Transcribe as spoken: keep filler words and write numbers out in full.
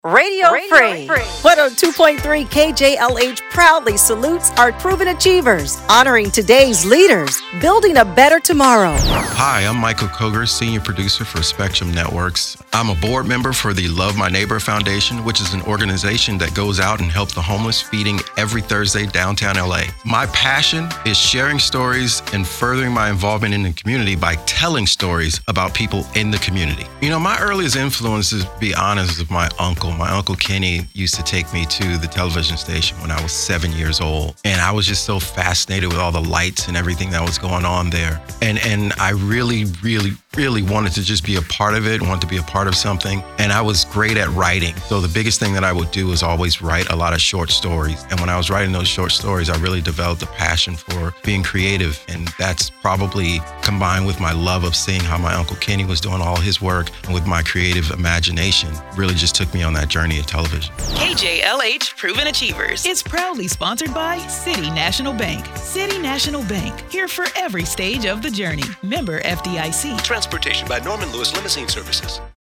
Radio, Radio Free. Free. one oh two point three K J L H proudly salutes our proven achievers, honoring today's leaders, building a better tomorrow. Hi, I'm Michael Koger, Senior Producer for Spectrum Networks. I'm a board member for the Love My Neighbor Foundation, which is an organization that goes out and helps the homeless, feeding every Thursday downtown L A. My passion is sharing stories and furthering my involvement in the community by telling stories about people in the community. You know, my earliest influences, to be honest, is my uncle. My Uncle Kenny used to take me to the television station when I was seven years old. And I was just so fascinated with all the lights and everything that was going on there. And and I really, really, really wanted to just be a part of it, wanted to be a part of something. And I was great at writing. So the biggest thing that I would do was always write a lot of short stories. And when I was writing those short stories, I really developed a passion for being creative. And that's probably combined with my love of seeing how my Uncle Kenny was doing all his work, and with my creative imagination, really just took me on that journey of television. K J L H Proven Achievers is proudly sponsored by City National Bank. City National Bank, here for every stage of the journey. Member F D I C. Transportation by Norman Lewis Limousine Services.